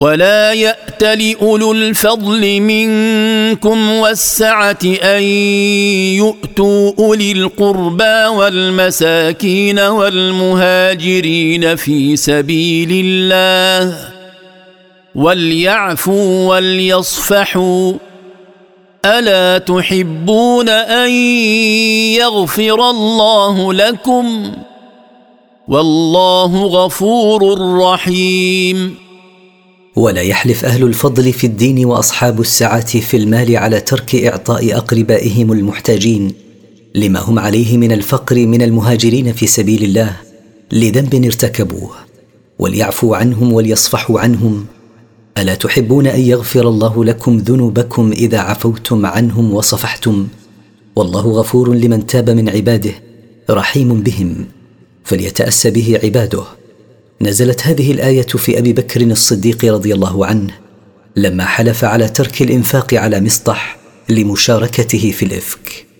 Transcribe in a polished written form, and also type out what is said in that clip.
ولا يأتل أولو الفضل منكم والسعة أن يؤتوا أولي القربى والمساكين والمهاجرين في سبيل الله وليعفوا وليصفحوا ألا تحبون أن يغفر الله لكم والله غفور رحيم. ولا يحلف أهل الفضل في الدين وأصحاب السعة في المال على ترك إعطاء أقربائهم المحتاجين لما هم عليه من الفقر من المهاجرين في سبيل الله لذنب ارتكبوه، وليعفوا عنهم وليصفحوا عنهم. ألا تحبون أن يغفر الله لكم ذنوبكم إذا عفوتم عنهم وصفحتم؟ والله غفور لمن تاب من عباده رحيم بهم، فليتأسى به عباده. نزلت هذه الآية في أبي بكر الصديق رضي الله عنه لما حلف على ترك الإنفاق على مصطح لمشاركته في الإفك.